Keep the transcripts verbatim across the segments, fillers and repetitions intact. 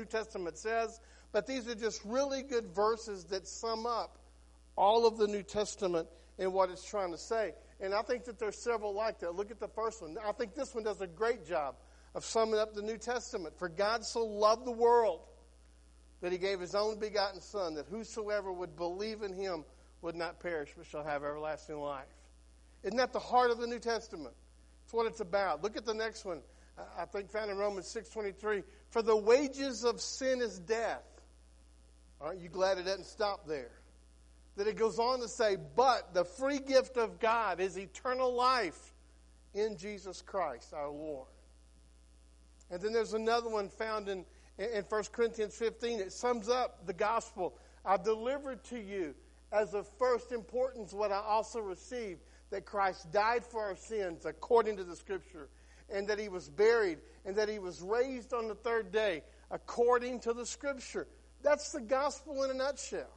New Testament says, but these are just really good verses that sum up all of the New Testament and what it's trying to say. And I think that there's several like that. Look at the first one. I think this one does a great job of summing up the New Testament. For God so loved the world that he gave his own begotten Son, that whosoever would believe in him would not perish, but shall have everlasting life. Isn't that the heart of the New Testament? It's what it's about. Look at the next one. I think found in Romans six twenty-three. For the wages of sin is death. Aren't you glad it doesn't stop there? That it goes on to say, but the free gift of God is eternal life in Jesus Christ our Lord. And then there's another one found in, in First Corinthians fifteen. It sums up the gospel. I delivered to you as of first importance what I also received, that Christ died for our sins according to the Scripture, and that he was buried, and that he was raised on the third day according to the Scripture. That's the gospel in a nutshell.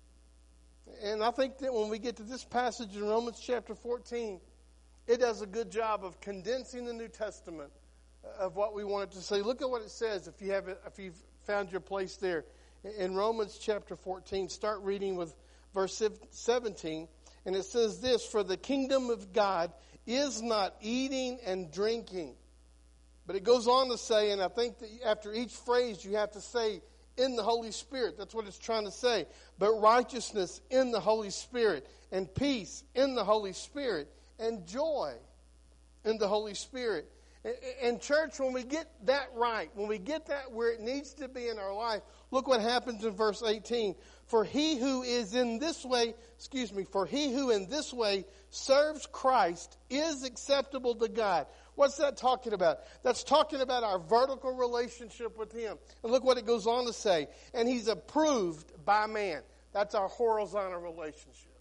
And I think that when we get to this passage in Romans chapter fourteen, it does a good job of condensing the New Testament of what we want it to say. Look at what it says if you have it, if you've found your place there. In Romans chapter fourteen, start reading with verse seventeen, and it says this, for the kingdom of God is not eating and drinking. But it goes on to say, and I think that after each phrase you have to say, in the Holy Spirit. That's what it's trying to say. But righteousness in the Holy Spirit, and peace in the Holy Spirit, and joy in the Holy Spirit. And church, when we get that right, when we get that where it needs to be in our life, look what happens in verse eighteen. For he who is in this way, excuse me, for he who in this way serves Christ is acceptable to God. What's that talking about? That's talking about our vertical relationship with him. And look what it goes on to say. And he's approved by man. That's our horizontal relationship.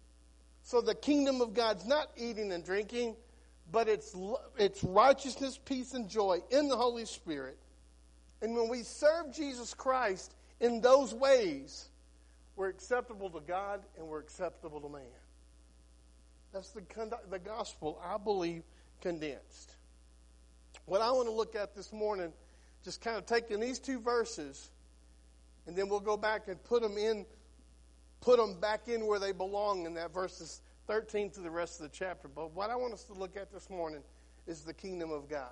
So the kingdom of God's not eating and drinking, but it's it's righteousness, peace, and joy in the Holy Spirit. And when we serve Jesus Christ in those ways, we're acceptable to God and we're acceptable to man. That's the, the gospel, I believe, condensed. What I want to look at this morning, just kind of taking these two verses, and then we'll go back and put them in, put them back in where they belong in that verses thirteen to the rest of the chapter. But what I want us to look at this morning is the kingdom of God.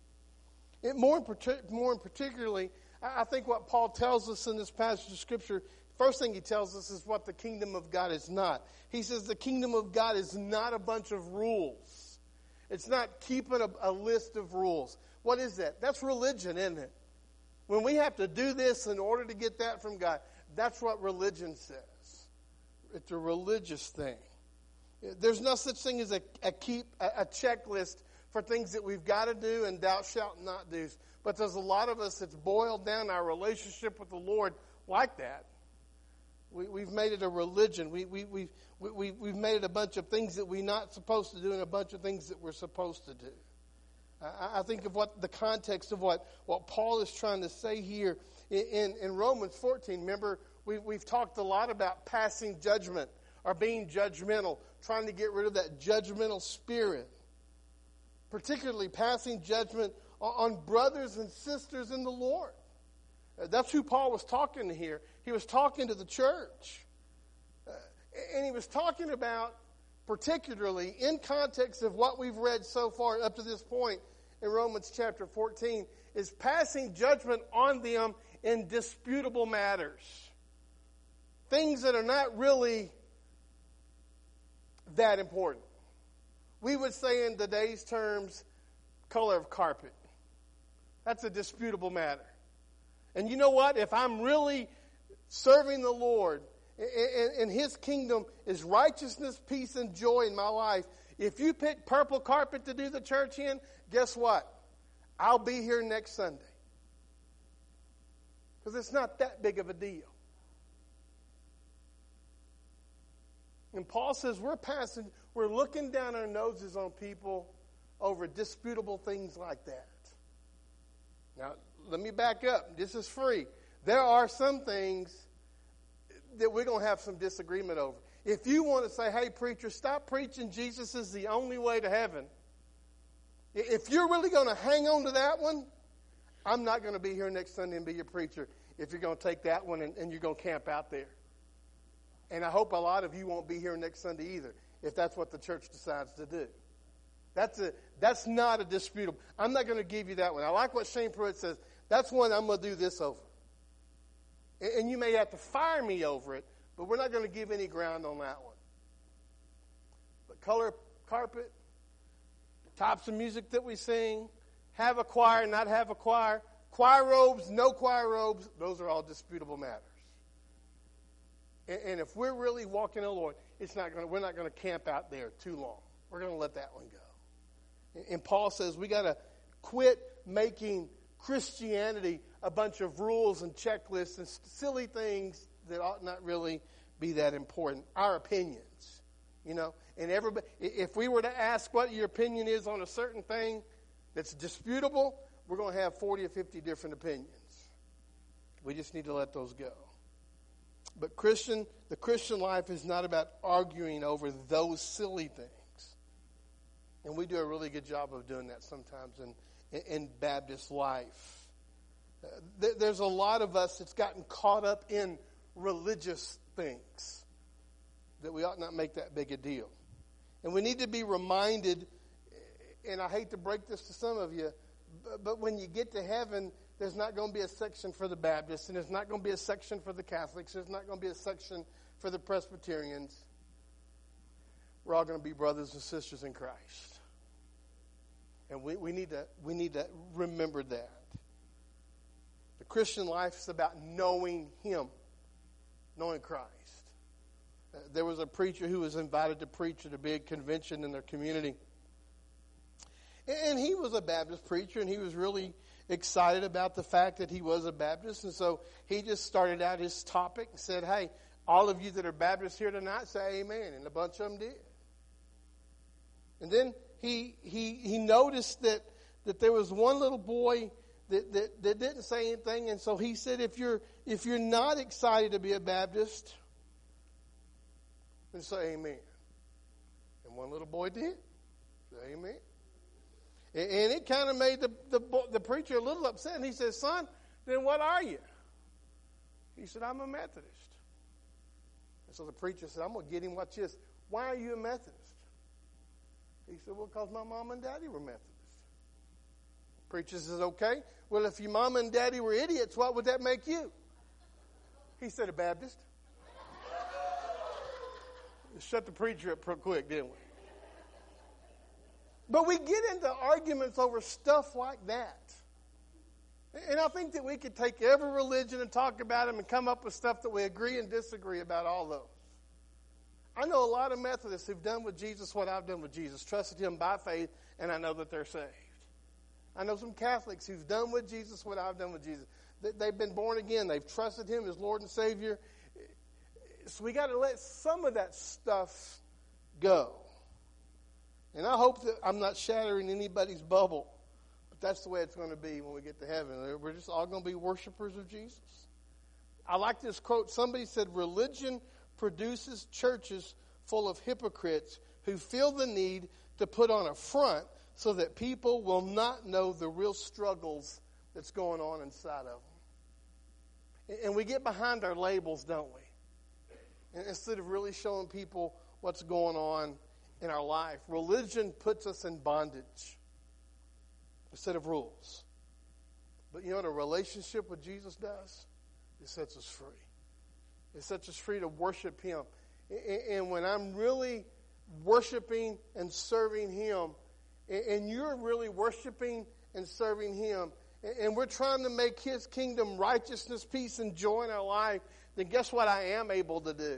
It more, in partic- more in particularly, I think what Paul tells us in this passage of Scripture, first thing he tells us is what the kingdom of God is not. He says the kingdom of God is not a bunch of rules. It's not keeping a, a list of rules. What is that? That's religion, isn't it? When we have to do this in order to get that from God, that's what religion says. It's a religious thing. There's no such thing as a, a keep a, a checklist for things that we've got to do and thou shalt not do. But there's a lot of us that's boiled down our relationship with the Lord like that. We, we've made it a religion. We, we, we, we, we've made it a bunch of things that we're not supposed to do and a bunch of things that we're supposed to do. I, I think of what the context of what, what Paul is trying to say here in, in, in Romans fourteen. Remember, we, we've talked a lot about passing judgment or being judgmental, trying to get rid of that judgmental spirit. Particularly passing judgment on, on brothers and sisters in the Lord. That's who Paul was talking to here. He was talking to the church. Uh, and he was talking about, particularly in context of what we've read so far up to this point in Romans chapter fourteen, is passing judgment on them in disputable matters. Things that are not really that important. We would say in today's terms, color of carpet. That's a disputable matter. And you know what? If I'm really serving the Lord and His kingdom is righteousness, peace, and joy in my life, if you pick purple carpet to do the church in, guess what? I'll be here next Sunday. Because it's not that big of a deal. And Paul says we're passing, we're looking down our noses on people over disputable things like that. Now, let me back up. This is free. There are some things that we're going to have some disagreement over. If you want to say, hey, preacher, stop preaching Jesus is the only way to heaven. If you're really going to hang on to that one, I'm not going to be here next Sunday and be your preacher if you're going to take that one and, and you're going to camp out there. And I hope a lot of you won't be here next Sunday either, if that's what the church decides to do. That's a that's not a disputable. I'm not going to give you that one. I like what Shane Pruitt says. That's one I'm going to do this over. And, and you may have to fire me over it, but we're not going to give any ground on that one. But color carpet, the types of music that we sing, have a choir, not have a choir, choir robes, no choir robes, those are all disputable matters. And, and if we're really walking in the Lord, it's not going to, we're not going to camp out there too long. We're going to let that one go. And, and Paul says we got to quit making Christianity a bunch of rules and checklists and silly things that ought not really be that important. Our opinions, you know. And everybody, if we were to ask what your opinion is on a certain thing that's disputable, we're going to have forty or fifty different opinions. We just need to let those go. But Christian, the Christian life is not about arguing over those silly things. And we do a really good job of doing that sometimes in, in, in Baptist life. Uh, th- there's a lot of us that's gotten caught up in religious things that we ought not make that big a deal. And we need to be reminded, and I hate to break this to some of you, but, but when you get to heaven, there's not going to be a section for the Baptists, and there's not going to be a section for the Catholics. There's not going to be a section for the Presbyterians. We're all going to be brothers and sisters in Christ. And we, we need to we need to remember that. The Christian life is about knowing Him, knowing Christ. Uh, there was a preacher who was invited to preach at a big convention in their community. And he was a Baptist preacher, and he was really excited about the fact that he was a Baptist. And so he just started out his topic and said, hey, all of you that are Baptists here tonight, say amen. And a bunch of them did. And then he he he noticed that, that there was one little boy that, that, that didn't say anything. And so he said, if you're if you're not excited to be a Baptist, then say amen. And one little boy did. Say amen. And it kind of made the, the the preacher a little upset. And he said, son, then what are you? He said, I'm a Methodist. And so the preacher said, I'm going to get him. Watch this. Why are you a Methodist? He said, well, because my mom and daddy were Methodists. The preacher says, okay. Well, if your mom and daddy were idiots, what would that make you? He said, a Baptist. Shut the preacher up real quick, didn't we? But we get into arguments over stuff like that. And I think that we could take every religion and talk about them and come up with stuff that we agree and disagree about all those. I know a lot of Methodists who've done with Jesus what I've done with Jesus, trusted Him by faith, and I know that they're saved. I know some Catholics who've done with Jesus what I've done with Jesus. They've been born again. They've trusted Him as Lord and Savior. So we got to let some of that stuff go. And I hope that I'm not shattering anybody's bubble, but that's the way it's going to be when we get to heaven. We're just all going to be worshipers of Jesus. I like this quote. Somebody said, religion produces churches full of hypocrites who feel the need to put on a front so that people will not know the real struggles that's going on inside of them. And we get behind our labels, don't we? And instead of really showing people what's going on in our life. Religion puts us in bondage instead of rules. But you know what a relationship with Jesus does? It sets us free. It sets us free to worship Him. And when I'm really worshiping and serving Him, and you're really worshiping and serving Him, and we're trying to make His kingdom righteousness, peace, and joy in our life, then guess what I am able to do?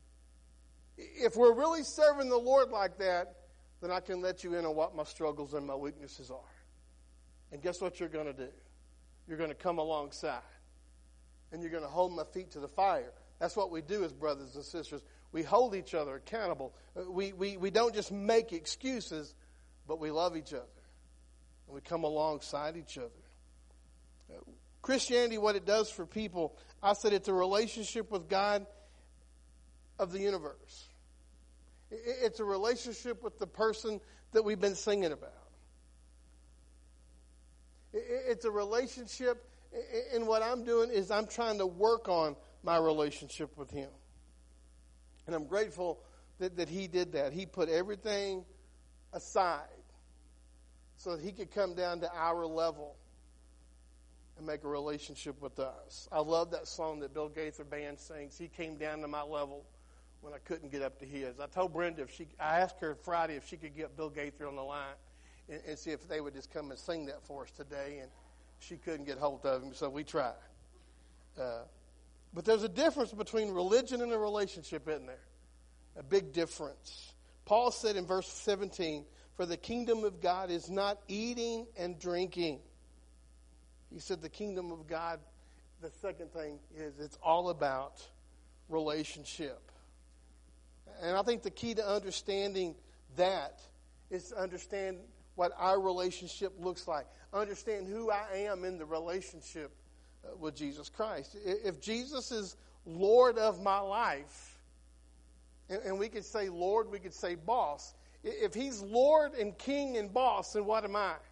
If we're really serving the Lord like that, then I can let you in on what my struggles and my weaknesses are. And guess what you're going to do? You're going to come alongside. And you're going to hold my feet to the fire. That's what we do as brothers and sisters. We hold each other accountable. We, we, we don't just make excuses, but we love each other. And we come alongside each other. Christianity, what it does for people, I said it's a relationship with God of the universe. It's a relationship with the person that we've been singing about. It's a relationship, and what I'm doing is I'm trying to work on my relationship with him. And I'm grateful that, that he did that. He put everything aside so that he could come down to our level and make a relationship with us. I love that song that Bill Gaither Band sings. He came down to my level when I couldn't get up to his. I told Brenda if she, I asked her Friday if she could get Bill Gaither on the line and, and see if they would just come and sing that for us today. And she couldn't get hold of him, so we tried. Uh, but there's a difference between religion and a relationship, isn't there? A big difference. Paul said in verse seventeen, "For the kingdom of God is not eating and drinking." He said the kingdom of God, the second thing is it's all about relationship. And I think the key to understanding that is to understand what our relationship looks like. Understand who I am in the relationship uh, with Jesus Christ. If Jesus is Lord of my life, and, and we could say Lord, we could say boss. If he's Lord and King and boss, then what am I?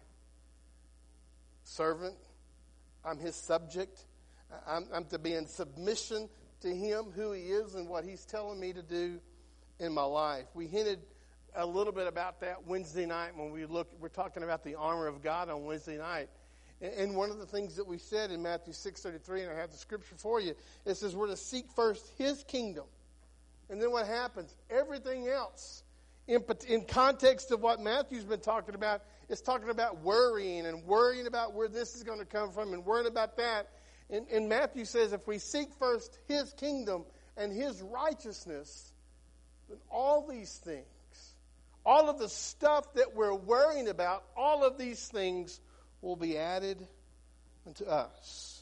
Servant. I'm his subject. I'm, I'm to be in submission to him, who he is, and what he's telling me to do in my life. We hinted a little bit about that Wednesday night when we look. We're talking about the armor of God on Wednesday night. And, and one of the things that we said in Matthew six thirty-three, and I have the scripture for you, it says we're to seek first his kingdom. And then what happens? Everything else, in, in context of what Matthew's been talking about, is talking about worrying and worrying about where this is going to come from and worrying about that. And, and Matthew says if we seek first his kingdom and his righteousness, then all these things, all of the stuff that we're worrying about, all of these things will be added unto us.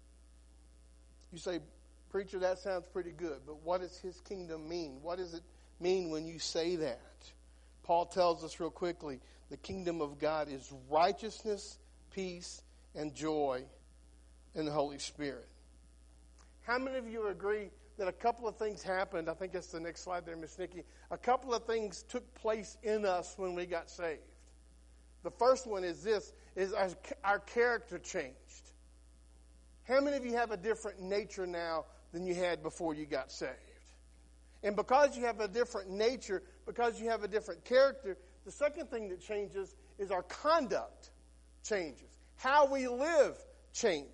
You say, preacher, that sounds pretty good, but what does his kingdom mean? What does it mean when you say that? Paul tells us real quickly, the kingdom of God is righteousness, peace, and joy in the Holy Spirit. How many of you agree that a couple of things happened? I think that's the next slide there, Miss Nikki. A couple of things took place in us when we got saved. The first one is this, is our, our character changed. How many of you have a different nature now than you had before you got saved? And because you have a different nature, because you have a different character, the second thing that changes is our conduct changes. How we live changes.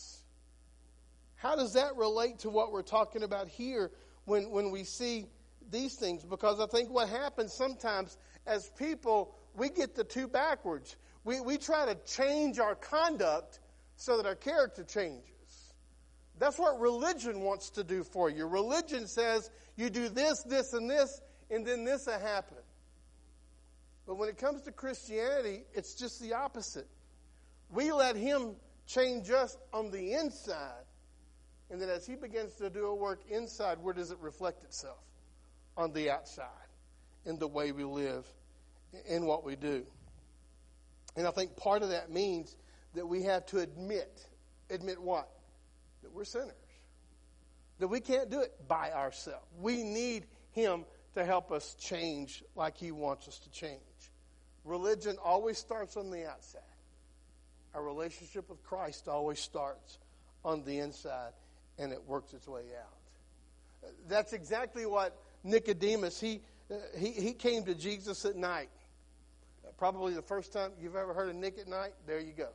How does that relate to what we're talking about here when, when we see these things? Because I think what happens sometimes as people, we get the two backwards. We, we try to change our conduct so that our character changes. That's what religion wants to do for you. Religion says you do this, this, and this, and then this will happen. But when it comes to Christianity, it's just the opposite. We let him change us on the inside. And then as he begins to do a work inside, where does it reflect itself? On the outside, in the way we live, in what we do. And I think part of that means that we have to admit, admit what? That we're sinners. That we can't do it by ourselves. We need him to help us change like he wants us to change. Religion always starts on the outside. Our relationship with Christ always starts on the inside, and it works its way out. That's exactly what Nicodemus, he, uh, he, he came to Jesus at night. Uh, probably the first time you've ever heard of Nick at night, there you go.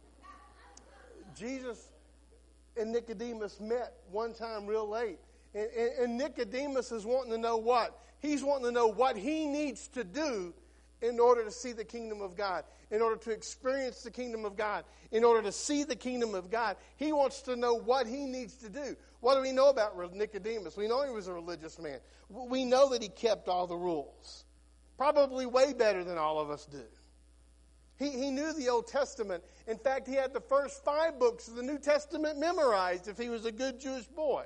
Jesus and Nicodemus met one time real late. And, and, and Nicodemus is wanting to know what? He's wanting to know what he needs to do in order to see the kingdom of God, in order to experience the kingdom of God, in order to see the kingdom of God. He wants to know what he needs to do. What do we know about Nicodemus? We know he was a religious man. We know that he kept all the rules, probably way better than all of us do. He, he knew the Old Testament. In fact, he had the first five books of the New Testament memorized if he was a good Jewish boy.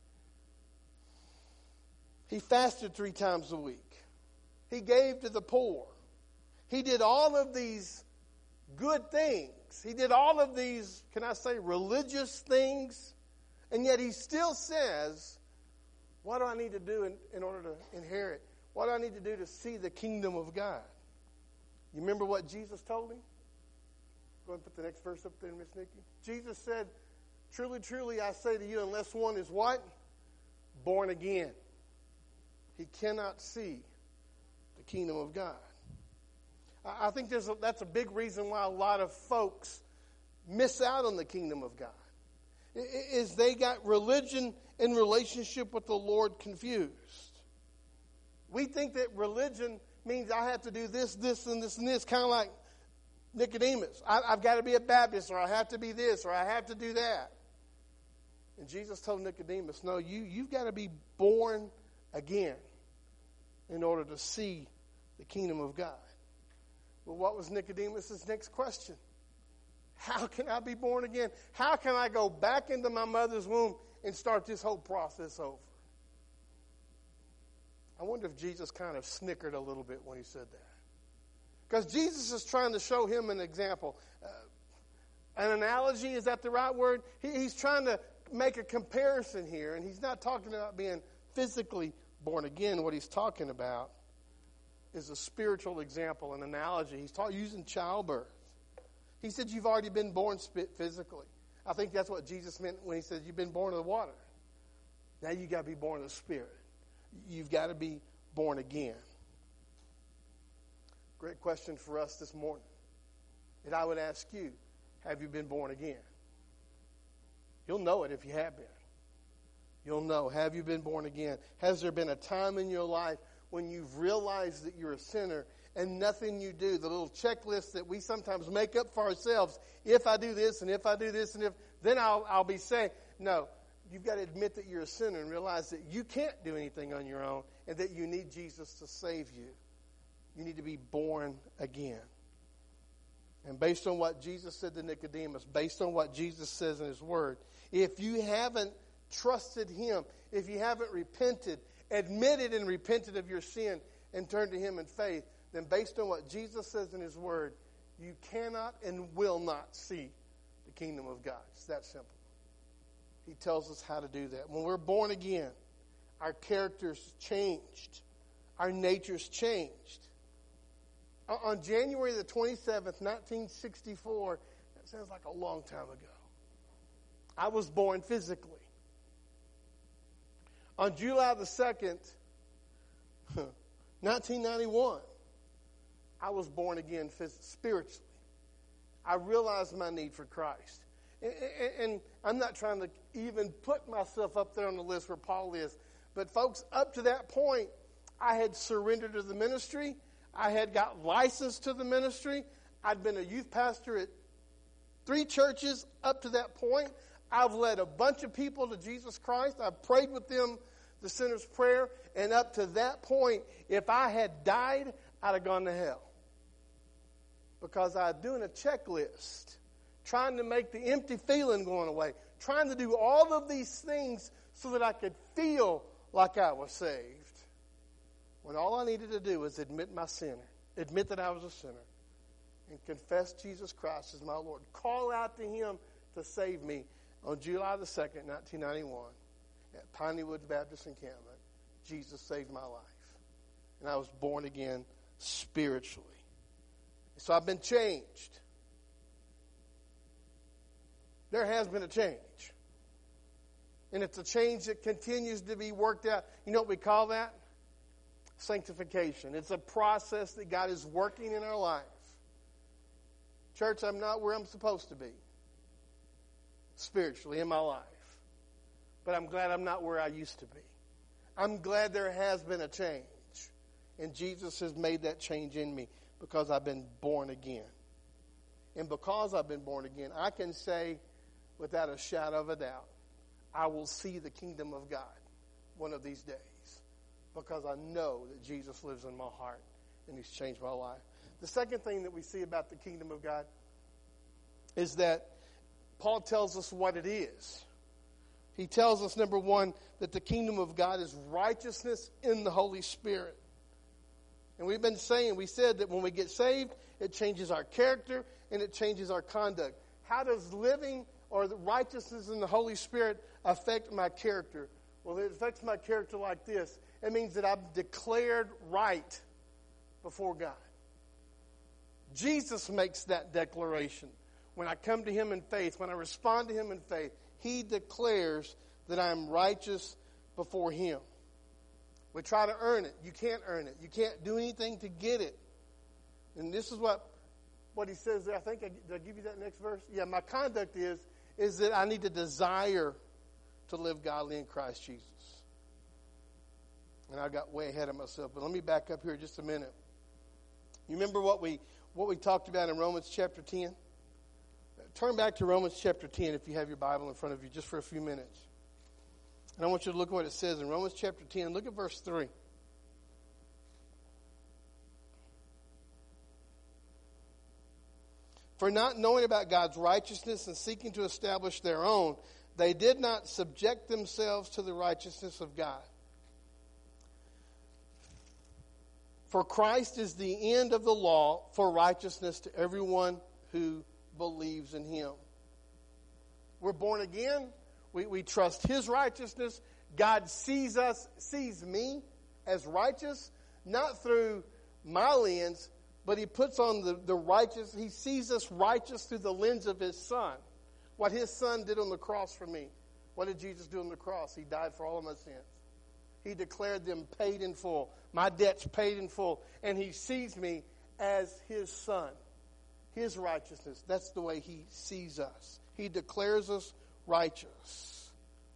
He fasted three times a week. He gave to the poor. He did all of these good things. He did all of these, can I say, religious things. And yet he still says, what do I need to do in, in order to inherit? What do I need to do to see the kingdom of God? You remember what Jesus told him? Go ahead and put the next verse up there, Miss Nikki. Jesus said, truly, truly, I say to you, unless one is what? Born again, he cannot see the kingdom of God. I think there's a, that's a big reason why a lot of folks miss out on the kingdom of God, is they got religion and relationship with the Lord confused. We think that religion means I have to do this, this, and this, and this, kind of like Nicodemus. I, I've got to be a Baptist, or I have to be this, or I have to do that. And Jesus told Nicodemus, no, you, you've got to be born again in order to see the kingdom of God. Well, what was Nicodemus' next question? How can I be born again? How can I go back into my mother's womb and start this whole process over? I wonder if Jesus kind of snickered a little bit when he said that. Because Jesus is trying to show him an example. Uh, an analogy, is that the right word? He, he's trying to make a comparison here, and he's not talking about being physically born again. What he's talking about is a spiritual example, an analogy. He's ta- using childbirth. He said you've already been born physically. I think that's what Jesus meant when he said you've been born of the water. Now you've got to be born of the Spirit. You've got to be born again. Great question for us this morning. And I would ask you, have you been born again? You'll know it if you have been. You'll know, have you been born again? Has there been a time in your life when you've realized that you're a sinner and nothing you do, the little checklist that we sometimes make up for ourselves, if I do this and if I do this and if, then I'll, I'll be saved. No, you've got to admit that you're a sinner and realize that you can't do anything on your own and that you need Jesus to save you. You need to be born again. And based on what Jesus said to Nicodemus, based on what Jesus says in his word, if you haven't trusted him, if you haven't repented, admitted and repented of your sin and turned to him in faith, then based on what Jesus says in his word, you cannot and will not see the kingdom of God. It's that simple. He tells us how to do that. When we're born again, our character's changed. Our nature's changed. On January the twenty-seventh, nineteen sixty-four, that sounds like a long time ago, I was born physically. On July the second, nineteen ninety-one, I was born again spiritually. I realized my need for Christ. And, and I'm not trying to even put myself up there on the list where Paul is. But folks, up to that point, I had surrendered to the ministry. I had got licensed to the ministry. I'd been a youth pastor at three churches up to that point. I've led a bunch of people to Jesus Christ. I've prayed with them the sinner's prayer. And up to that point, if I had died, I'd have gone to hell. Because I was doing a checklist, trying to make the empty feeling going away, trying to do all of these things so that I could feel like I was saved. When all I needed to do was admit my sin, admit that I was a sinner, and confess Jesus Christ as my Lord. Call out to him to save me. On July the second, nineteen ninety-one, at Piney Woods Baptist Encampment, Jesus saved my life. And I was born again spiritually. So I've been changed. There has been a change. And it's a change that continues to be worked out. You know what we call that? Sanctification. It's a process that God is working in our life. Church, I'm not where I'm supposed to be spiritually in my life. But I'm glad I'm not where I used to be. I'm glad there has been a change. And Jesus has made that change in me because I've been born again. And because I've been born again, I can say without a shadow of a doubt, I will see the kingdom of God one of these days. Because I know that Jesus lives in my heart and he's changed my life. The second thing that we see about the kingdom of God is that Paul tells us what it is. He tells us, number one, that the kingdom of God is righteousness in the Holy Spirit. And we've been saying, we said that when we get saved, it changes our character and it changes our conduct. How does living or the righteousness in the Holy Spirit affect my character? Well, it affects my character like this. It means that I'm declared right before God. Jesus makes that declaration. when I come to him in faith, when I respond to him in faith, he declares that I am righteous before him. We try to earn it. You can't earn it. You can't do anything to get it. And this is what, what he says there. I think, I, did I give you that next verse? Yeah, my conduct is, is that I need to desire to live godly in Christ Jesus. And I got way ahead of myself. But let me back up here just a minute. You remember what we what we talked about in Romans chapter ten? Turn back to Romans chapter ten if you have your Bible in front of you just for a few minutes. And I want you to look at what it says in Romans chapter ten. Look at verse three. For not knowing about God's righteousness and seeking to establish their own, they did not subject themselves to the righteousness of God. For Christ is the end of the law for righteousness to everyone who believes in him. We're born again. We, we trust his righteousness. God sees us, sees me as righteous, not through my lens, but he puts on the, the righteous. He sees us righteous through the lens of his son. What his son did on the cross for me. What did Jesus do on the cross? He died for all of my sins. He declared them paid in full. My debt's paid in full. And he sees me as his son. His righteousness. That's the way he sees us. He declares us righteous.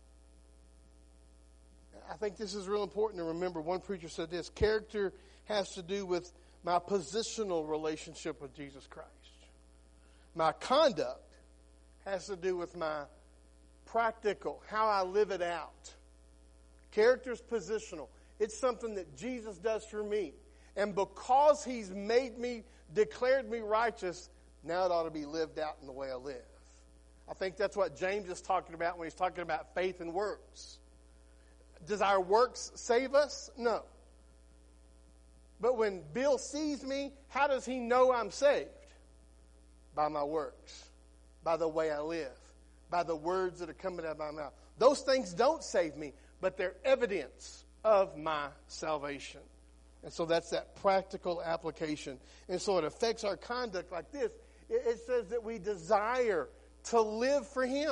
I think this is real important to remember. One preacher said this: character has to do with my positional relationship with Jesus Christ. My conduct has to do with my practical, how I live it out. Character's positional. It's something that Jesus does for me. And because he's made me, declared me righteous, now it ought to be lived out in the way I live. I think that's what James is talking about when he's talking about faith and works. Does our works save us? No. But when Bill sees me, how does he know I'm saved? By my works. By the way I live. By the words that are coming out of my mouth. Those things don't save me, but they're evidence of my salvation. And so that's that practical application. And so it affects our conduct like this. It, it says that we desire to live for him.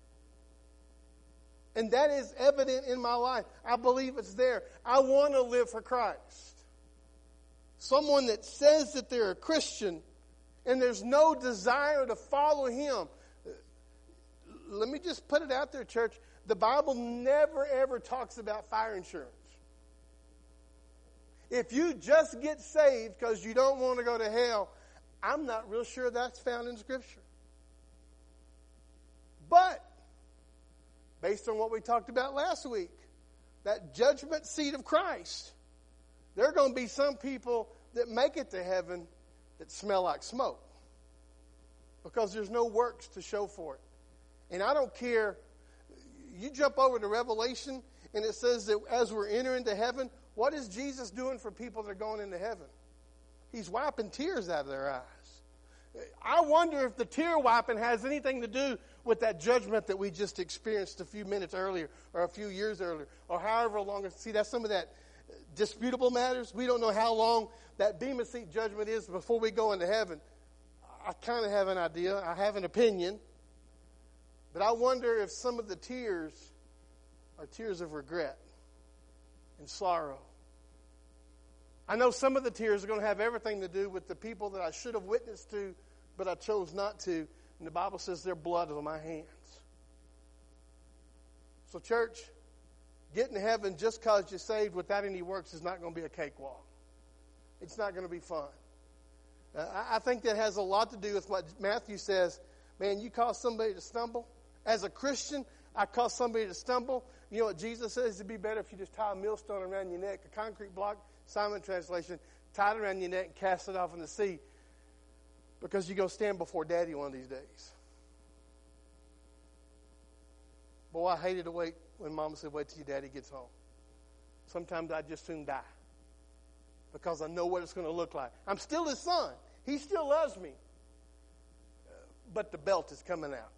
And that is evident in my life. I believe it's there. I want to live for Christ. Someone that says that they're a Christian and there's no desire to follow him. Let me just put it out there, church. The Bible never, ever talks about fire insurance. If you just get saved because you don't want to go to hell, I'm not real sure that's found in Scripture. But, based on what we talked about last week, that judgment seat of Christ, there are going to be some people that make it to heaven that smell like smoke because there's no works to show for it. And I don't care. You jump over to Revelation, and it says that as we're entering into heaven, what is Jesus doing for people that are going into heaven? He's wiping tears out of their eyes. I wonder if the tear wiping has anything to do with that judgment that we just experienced a few minutes earlier or a few years earlier or however long. See, that's some of that disputable matters. We don't know how long that Bema Seat judgment is before we go into heaven. I kind of have an idea. I have an opinion. But I wonder if some of the tears are tears of regret and sorrow. I know some of the tears are going to have everything to do with the people that I should have witnessed to, but I chose not to. And the Bible says their blood is on my hands. So church, getting to heaven just because you're saved without any works is not going to be a cakewalk. It's not going to be fun. Uh, I, I think that has a lot to do with what Matthew says. Man, you cause somebody to stumble. As a Christian, I cause somebody to stumble. You know what Jesus says? It'd be better if you just tie a millstone around your neck, a concrete block, Simon translation, tie it around your neck and cast it off in the sea, because you're going to stand before Daddy one of these days. Boy, I hated to wait when Mama said, wait till your daddy gets home. Sometimes I just soon die because I know what it's going to look like. I'm still his son. He still loves me. But the belt is coming out.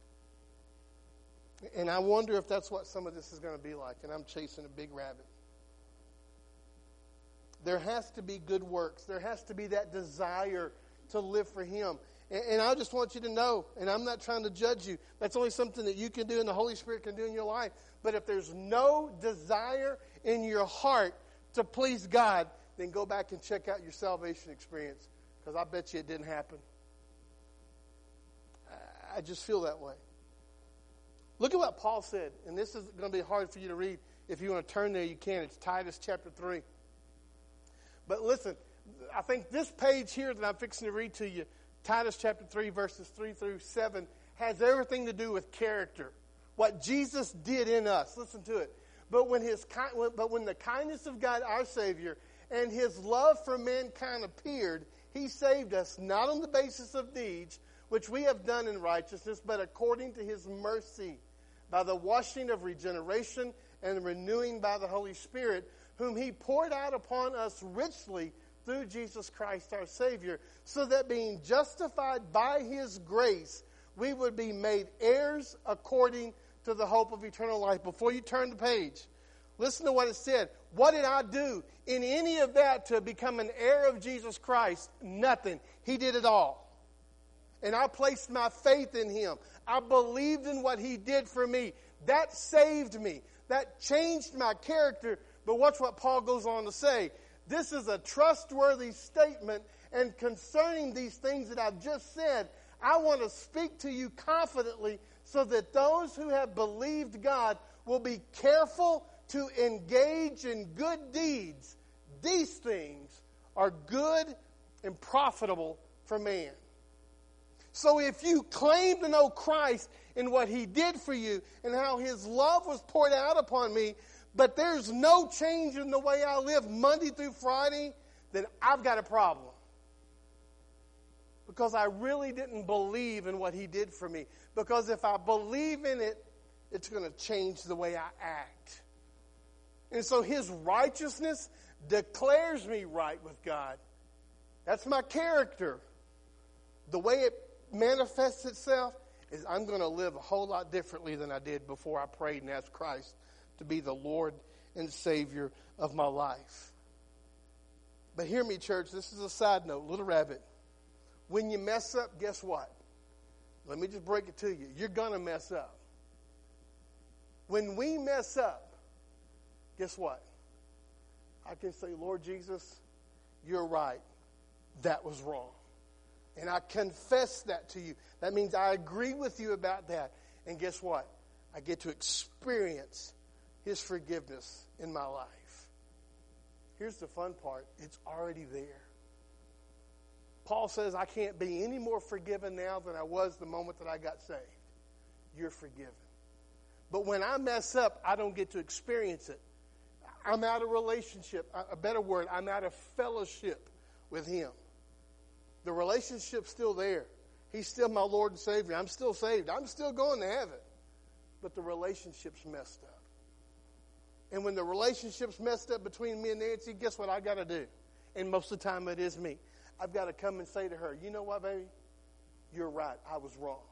And I wonder if that's what some of this is going to be like. And I'm chasing a big rabbit. There has to be good works. There has to be that desire to live for him. And, and I just want you to know, and I'm not trying to judge you, that's only something that you can do and the Holy Spirit can do in your life. But if there's no desire in your heart to please God, then go back and check out your salvation experience, because I bet you it didn't happen. I just feel that way. Look at what Paul said, and this is going to be hard for you to read. If you want to turn there, you can. It's Titus chapter three. But listen, I think this page here that I'm fixing to read to you, Titus chapter three, verses three through seven, has everything to do with character. What Jesus did in us. Listen to it. But when his but when the kindness of God, our Savior, and his love for mankind appeared, he saved us not on the basis of deeds, which we have done in righteousness, but according to his mercy, by the washing of regeneration and the renewing by the Holy Spirit, whom he poured out upon us richly through Jesus Christ our Savior, so that being justified by his grace, we would be made heirs according to the hope of eternal life. Before you turn the page, listen to what it said. What did I do in any of that to become an heir of Jesus Christ? Nothing. He did it all. And I placed my faith in him. I believed in what he did for me. That saved me. That changed my character. But watch what Paul goes on to say. This is a trustworthy statement, and concerning these things that I've just said, I want to speak to you confidently so that those who have believed God will be careful to engage in good deeds. These things are good and profitable for man. So if you claim to know Christ and what he did for you and how his love was poured out upon me, but there's no change in the way I live Monday through Friday, then I've got a problem. Because I really didn't believe in what he did for me. Because if I believe in it, it's going to change the way I act. And so his righteousness declares me right with God. That's my character. The way it manifests itself is I'm going to live a whole lot differently than I did before I prayed and asked Christ to be the Lord and Savior of my life. But hear me, church, this is a side note, little rabbit. When you mess up, guess what? Let me just break it to you. You're going to mess up. When we mess up, guess what? I can say, Lord Jesus, you're right. That was wrong. And I confess that to you. That means I agree with you about that. And guess what? I get to experience his forgiveness in my life. Here's the fun part. It's already there. Paul says I can't be any more forgiven now than I was the moment that I got saved. You're forgiven. But when I mess up, I don't get to experience it. I'm out of relationship. A better word, I'm out of fellowship with him. The relationship's still there. He's still my Lord and Savior. I'm still saved. I'm still going to heaven. But the relationship's messed up. And when the relationship's messed up between me and Nancy, guess what I got to do? And most of the time it is me. I've got to come and say to her, you know what, baby? You're right. I was wrong.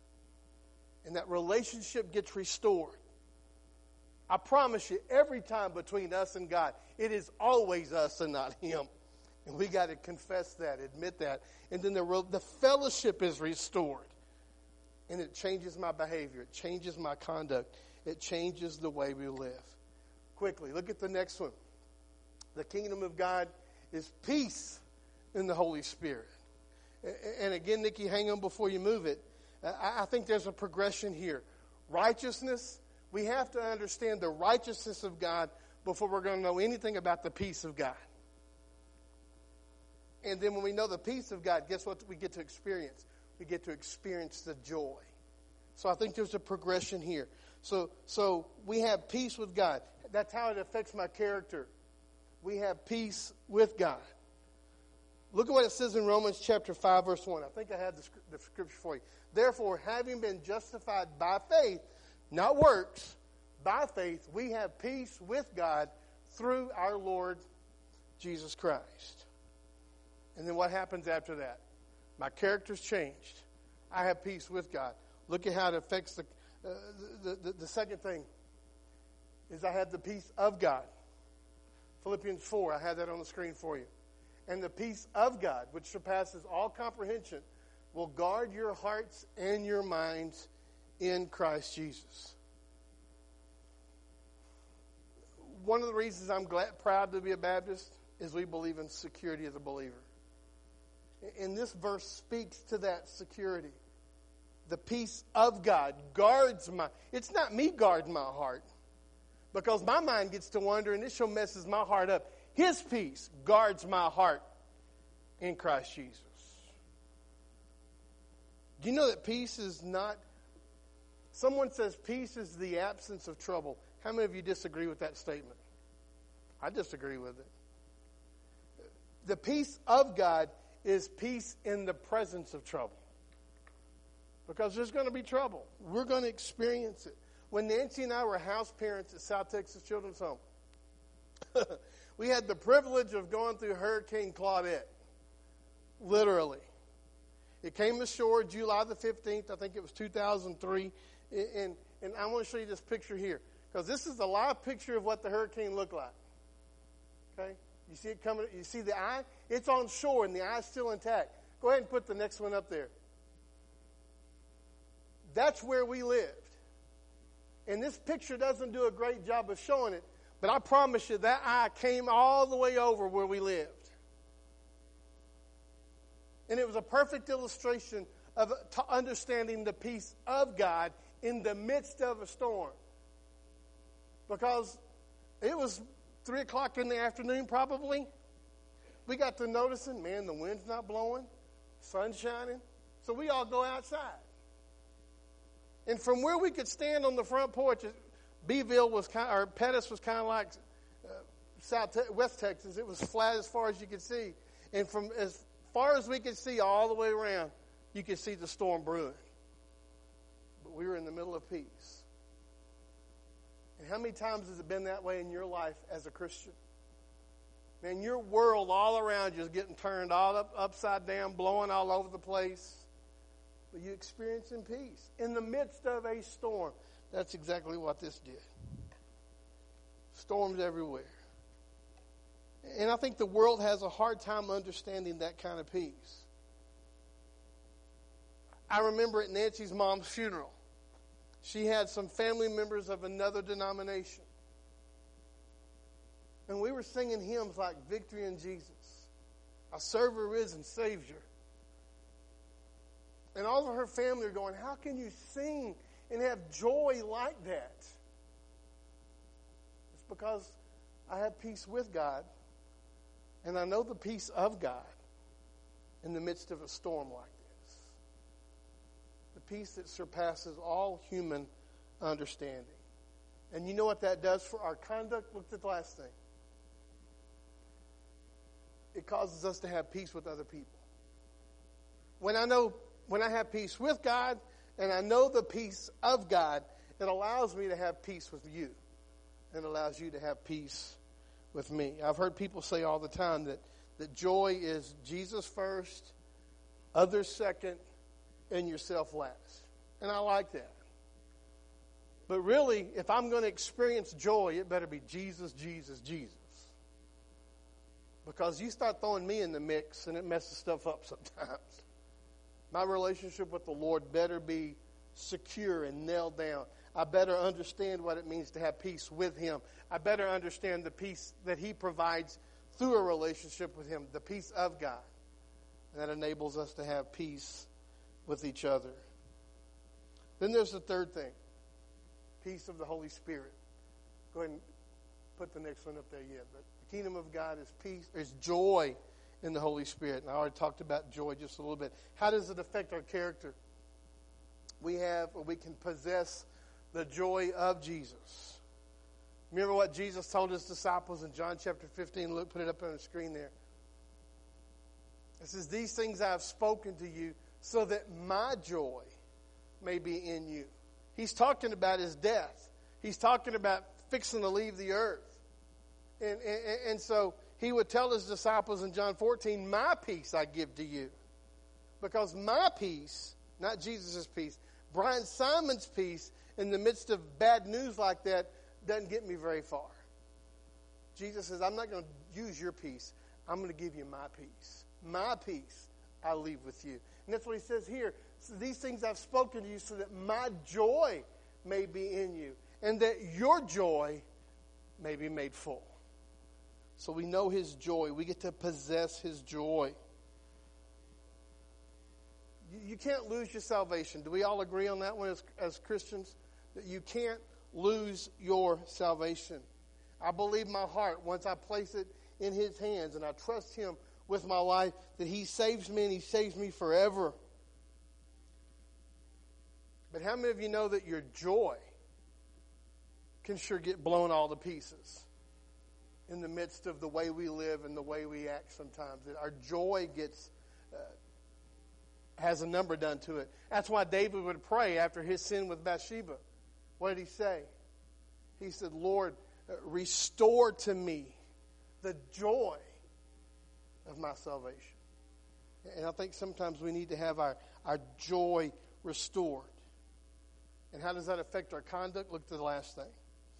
And that relationship gets restored. I promise you, every time between us and God, it is always us and not him. And we got to confess that, admit that. And then the, the fellowship is restored. And it changes my behavior. It changes my conduct. It changes the way we live. Quickly, look at the next one. The kingdom of God is peace in the Holy Spirit. And again, Nikki, hang on before you move it. I think there's a progression here. Righteousness, we have to understand the righteousness of God before we're going to know anything about the peace of God. And then when we know the peace of God, guess what we get to experience? We get to experience the joy. So I think there's a progression here. So, so we have peace with God. That's how it affects my character. We have peace with God. Look at what it says in Romans chapter five, verse one. I think I had the, the scripture for you. Therefore, having been justified by faith, not works, by faith, we have peace with God through our Lord Jesus Christ. And then what happens after that? My character's changed. I have peace with God. Look at how it affects the, uh, the, the, the second thing is I have the peace of God. Philippians four, I had that on the screen for you. And the peace of God, which surpasses all comprehension, will guard your hearts and your minds in Christ Jesus. One of the reasons I'm glad, proud to be a Baptist is we believe in security as a believer. And this verse speaks to that security. The peace of God guards my... It's not me guarding my heart, because my mind gets to wander and it sure messes my heart up. His peace guards my heart in Christ Jesus. Do you know that peace is not... Someone says peace is the absence of trouble. How many of you disagree with that statement? I disagree with it. The peace of God is peace in the presence of trouble. Because there's going to be trouble. We're going to experience it. When Nancy and I were house parents at South Texas Children's Home, we had the privilege of going through Hurricane Claudette. Literally. It came ashore July the fifteenth. I think it was two thousand three. And, and I want to show you this picture here, because this is a live picture of what the hurricane looked like. Okay? You see it coming? You see the eye? It's on shore and the eye's still intact. Go ahead and put the next one up there. That's where we lived. And this picture doesn't do a great job of showing it, but I promise you that eye came all the way over where we lived. And it was a perfect illustration of understanding the peace of God in the midst of a storm. Because it was three o'clock in the afternoon probably. We got to noticing, man, the wind's not blowing, sun's shining. So we all go outside. And from where we could stand on the front porch, Beeville was kind, or Pettis was kind of like uh, South Te- West Texas. It was flat as far as you could see. And from as far as we could see all the way around, you could see the storm brewing. But we were in the middle of peace. And how many times has it been that way in your life as a Christian? Man, your world all around you is getting turned all up, upside down, blowing all over the place. But you experience in peace in the midst of a storm. That's exactly what this did. Storms everywhere. And I think the world has a hard time understanding that kind of peace. I remember at Nancy's mom's funeral, she had some family members of another denomination. And we were singing hymns like Victory in Jesus, I serve a risen Savior. And all of her family are going, how can you sing and have joy like that? It's because I have peace with God, and I know the peace of God in the midst of a storm like this. The peace that surpasses all human understanding. And you know what that does for our conduct? Look at the last thing. It causes us to have peace with other people. When I know, when I have peace with God, and I know the peace of God, it allows me to have peace with you. It allows you to have peace with me. I've heard people say all the time that, that joy is Jesus first, others second, and yourself last. And I like that. But really, if I'm going to experience joy, it better be Jesus, Jesus, Jesus. Because you start throwing me in the mix and it messes stuff up sometimes. My relationship with the Lord better be secure and nailed down. I better understand what it means to have peace with Him. I better understand the peace that He provides through a relationship with Him, the peace of God. And that enables us to have peace with each other. Then there's the third thing, peace of the Holy Spirit. Go ahead and put the next one up there yet. But the kingdom of God is peace, is joy in the Holy Spirit. And I already talked about joy just a little bit. How does it affect our character? We have, or we can possess the joy of Jesus. Remember what Jesus told His disciples in John chapter fifteen. Look, put it up on the screen there. It says, these things I have spoken to you so that my joy may be in you. He's talking about His death. He's talking about fixing to leave the earth. And, and, and so He would tell His disciples in John fourteen, my peace I give to you. Because my peace, not Jesus' peace, Brian Simon's peace in the midst of bad news like that doesn't get me very far. Jesus says, I'm not going to use your peace. I'm going to give you my peace. My peace I leave with you. And that's what he says here. So these things I've spoken to you so that my joy may be in you, and that your joy may be made full. So we know his joy. We get to possess his joy. You, you can't lose your salvation. Do we all agree on that one as, as Christians? That you can't lose your salvation. I believe my heart, once I place it in his hands and I trust him with my life, that he saves me and he saves me forever. But how many of you know that your joy can sure get blown all to pieces in the midst of the way we live and the way we act sometimes? That our joy gets uh, has a number done to it. That's why David would pray after his sin with Bathsheba. What did he say? He said, Lord, restore to me the joy of my salvation. And I think sometimes we need to have our, our joy restored. And how does that affect our conduct? Look to the last thing.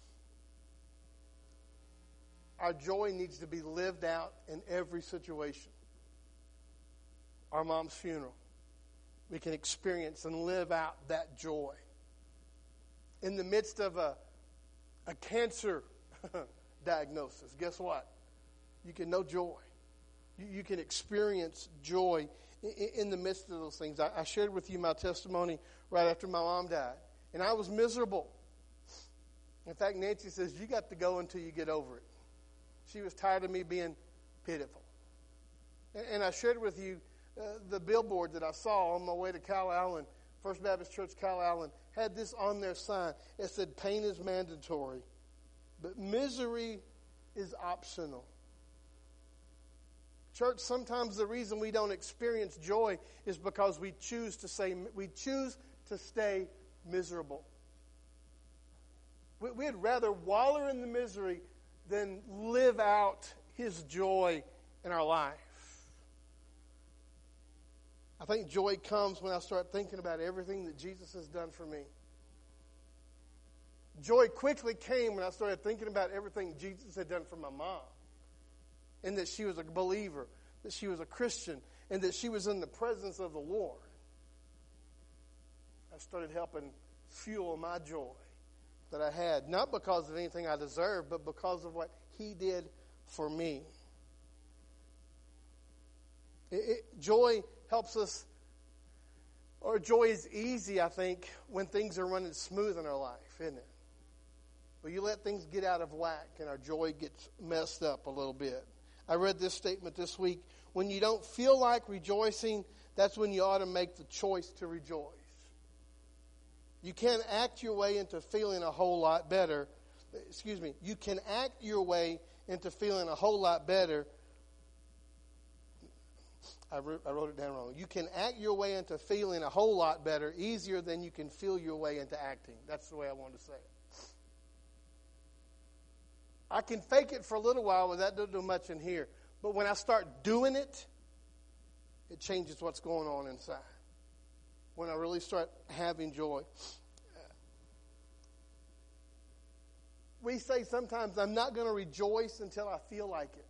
Our joy needs to be lived out in every situation. Our mom's funeral. We can experience and live out that joy. In the midst of a, a cancer diagnosis, guess what? You can know joy. You, you can experience joy in, in the midst of those things. I, I shared with you my testimony right after my mom died. And I was miserable. In fact, Nancy says, you got to go until you get over it. She was tired of me being pitiful. And, and I shared with you uh, the billboard that I saw on my way to Cal Allen. First Baptist Church, Cal Allen, had this on their sign. It said, pain is mandatory, but misery is optional. Church, sometimes the reason we don't experience joy is because we choose to say, we choose to stay miserable. We'd rather wallow in the misery than live out his joy in our life. I think joy comes when I start thinking about everything that Jesus has done for me. Joy quickly came when I started thinking about everything Jesus had done for my mom. And that she was a believer, that she was a Christian, and that she was in the presence of the Lord. I started helping fuel my joy that I had, not because of anything I deserved, but because of what he did for me. It, it, joy helps us, or joy is easy, I think, when things are running smooth in our life, isn't it? But you let things get out of whack and our joy gets messed up a little bit. I read this statement this week. When you don't feel like rejoicing, that's when you ought to make the choice to rejoice. You can't act your way into feeling a whole lot better. Excuse me. You can act your way into feeling a whole lot better. I wrote, I wrote it down wrong. You can act your way into feeling a whole lot better easier than you can feel your way into acting. That's the way I wanted to say it. I can fake it for a little while, but that doesn't do much in here. But when I start doing it, it changes what's going on inside. When I really start having joy. We say sometimes, I'm not going to rejoice until I feel like it.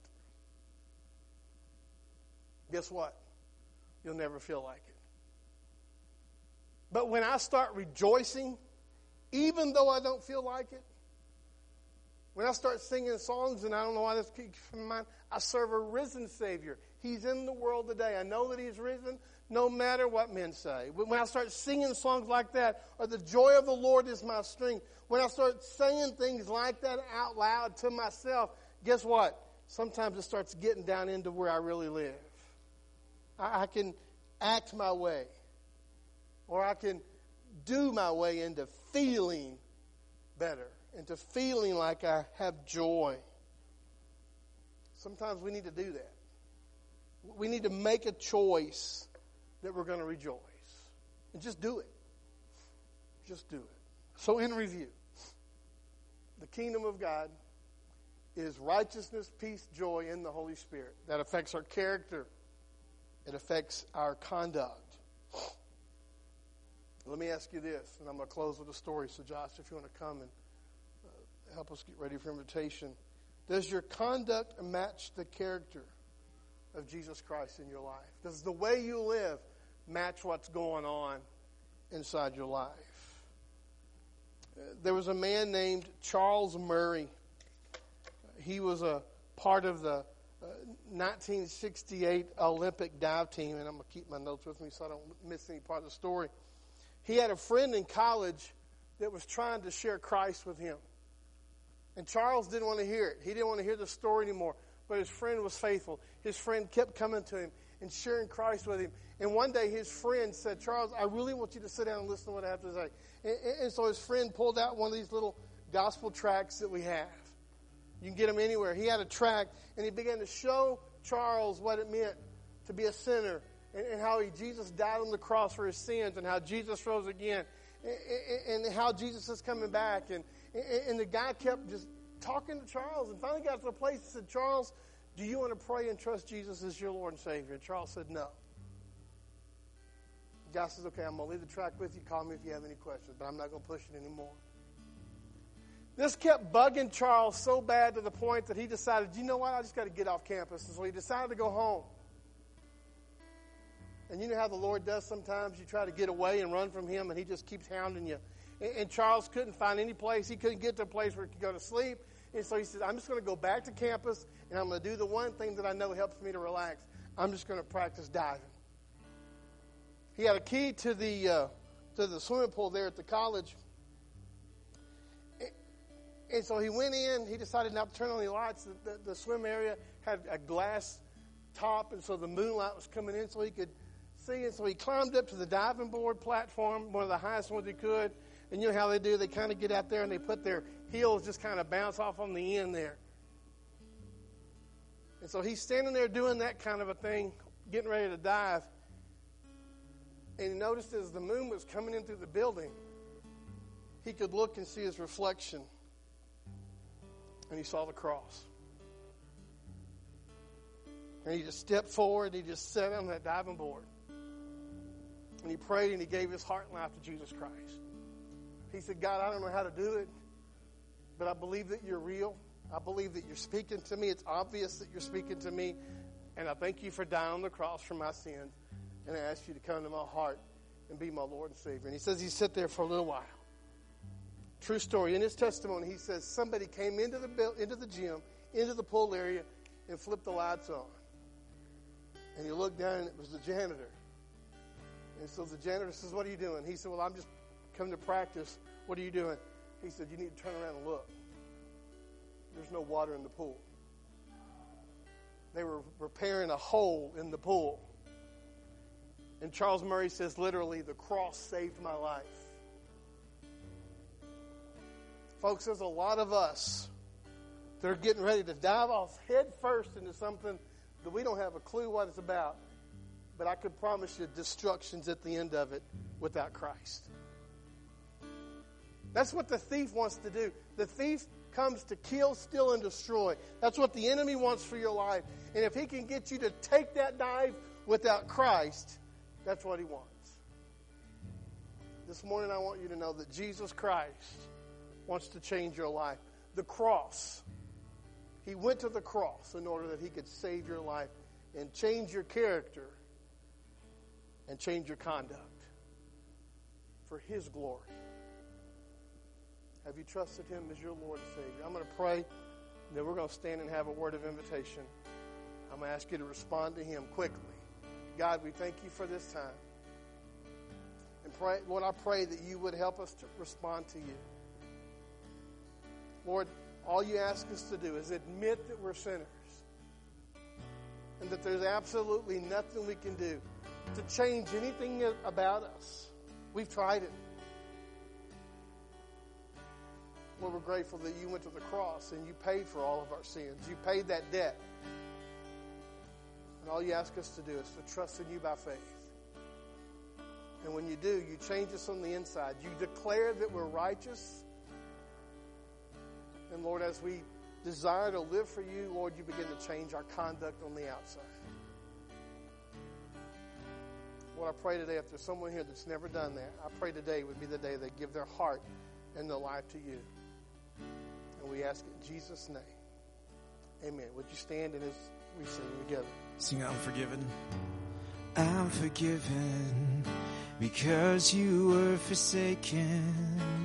Guess what? You'll never feel like it. But when I start rejoicing, even though I don't feel like it, when I start singing songs, and I don't know why this keeps in mind, I serve a risen Savior. He's in the world today. I know that he's risen no matter what men say. When I start singing songs like that, or the joy of the Lord is my strength, when I start saying things like that out loud to myself, guess what? Sometimes it starts getting down into where I really live. I, I can act my way, or I can do my way into feeling better, into feeling like I have joy. Sometimes we need to do that. We need to make a choice that we're going to rejoice. And just do it. Just do it. So in review, the kingdom of God is righteousness, peace, joy in the Holy Spirit. That affects our character. It affects our conduct. Let me ask you this, and I'm going to close with a story. So Josh, if you want to come and help us get ready for invitation. Does your conduct match the character of Jesus Christ in your life? Does the way you live match what's going on inside your life? There was a man named Charles Murray. He was a part of the uh, nineteen sixty-eight Olympic dive team, and I'm going to keep my notes with me so I don't miss any part of the story. He had a friend in college that was trying to share Christ with him. And Charles didn't want to hear it. He didn't want to hear the story anymore. But his friend was faithful. His friend kept coming to him and sharing Christ with him. And one day his friend said, Charles, I really want you to sit down and listen to what I have to say. And, and so his friend pulled out one of these little gospel tracts that we have. You can get them anywhere. He had a tract, and he began to show Charles what it meant to be a sinner, and, and how he, Jesus died on the cross for his sins, and how Jesus rose again, and, and how Jesus is coming back. And, and the guy kept just talking to Charles, and finally got to a place and said, Charles, do you want to pray and trust Jesus as your Lord and Savior? And Charles said, no. The guy says, okay, I'm going to leave the tract with you. Call me if you have any questions, but I'm not going to push it anymore. This kept bugging Charles so bad to the point that he decided, you know what, I just got to get off campus. And so he decided to go home. And you know how the Lord does sometimes? You try to get away and run from him, and he just keeps hounding you. And, and Charles couldn't find any place. He couldn't get to a place where he could go to sleep. And so he said, I'm just going to go back to campus, and I'm going to do the one thing that I know helps me to relax. I'm just going to practice diving. He had a key to the uh, to the swimming pool there at the college. And so he went in. He decided not to turn on any lights. The, the, the swim area had a glass top, and so the moonlight was coming in so he could see. And so he climbed up to the diving board platform, one of the highest ones he could. And you know how they do? They kind of get out there and they put their heels just kind of bounce off on the end there. And so he's standing there doing that kind of a thing, getting ready to dive. And he noticed as the moon was coming in through the building, he could look and see his reflection. And he saw the cross. And he just stepped forward. And he just sat on that diving board. And he prayed and he gave his heart and life to Jesus Christ. He said, God, I don't know how to do it, but I believe that you're real. I believe that you're speaking to me. It's obvious that you're speaking to me. And I thank you for dying on the cross for my sins. And I ask you to come to my heart and be my Lord and Savior. And he says he sat there for a little while. True story. In his testimony, he says somebody came into the into the gym, into the pool area, and flipped the lights on. And he looked down, and it was the janitor. And so the janitor says, what are you doing? He said, well, I'm just coming to practice. What are you doing? He said, you need to turn around and look. There's no water in the pool. They were repairing a hole in the pool. And Charles Murray says, literally, the cross saved my life. Folks, there's a lot of us that are getting ready to dive off head first into something that we don't have a clue what it's about. But I can promise you destruction's at the end of it without Christ. That's what the thief wants to do. The thief comes to kill, steal, and destroy. That's what the enemy wants for your life. And if he can get you to take that dive without Christ, that's what he wants. This morning I want you to know that Jesus Christ wants to change your life. The cross. He went to the cross in order that he could save your life and change your character and change your conduct for his glory. Have you trusted him as your Lord and Savior? I'm going to pray, and then we're going to stand and have a word of invitation. I'm going to ask you to respond to him quickly. God, we thank you for this time. And pray, Lord, I pray that you would help us to respond to you. Lord, all you ask us to do is admit that we're sinners and that there's absolutely nothing we can do to change anything about us. We've tried it. Lord, we're grateful that you went to the cross and you paid for all of our sins. You paid that debt. And all you ask us to do is to trust in you by faith. And when you do, you change us on the inside. You declare that we're righteous. And Lord, as we desire to live for you, Lord, you begin to change our conduct on the outside. Lord, I pray today, if there's someone here that's never done that, I pray today would be the day they give their heart and their life to you. And we ask it in Jesus' name. Amen. Would you stand in his we sing together. Sing I'm forgiven. I'm forgiven because you were forsaken.